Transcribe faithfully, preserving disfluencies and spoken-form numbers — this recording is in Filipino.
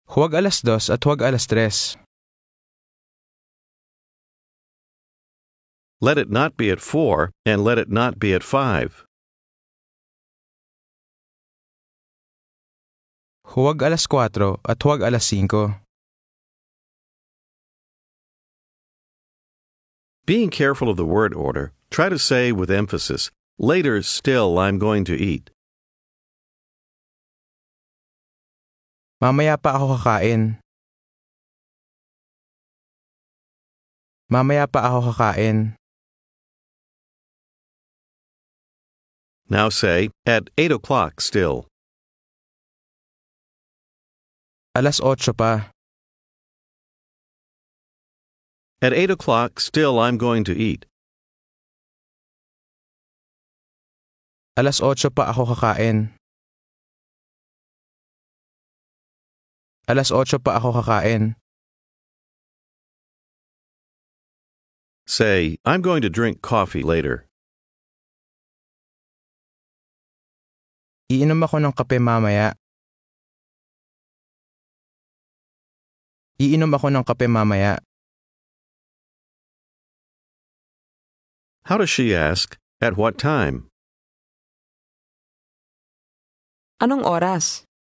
Huwag alas dos at huwag alas tres. Let it not be at four, and let it not be at five. Huwag alas kwatro at huwag alas singko. Being careful of the word order, try to say with emphasis, later still I'm going to eat. Mamaya pa ako kakain. Mamaya pa ako kakain. Now say, at eight o'clock still. Alas otso pa. At eight o'clock still I'm going to eat. Alas otso pa ako kakain. Alas otso pa ako kakain. Say, I'm going to drink coffee later. Iinom ako ng kape mamaya. Iinom ako ng kape mamaya. How does she ask? At what time? Anong oras?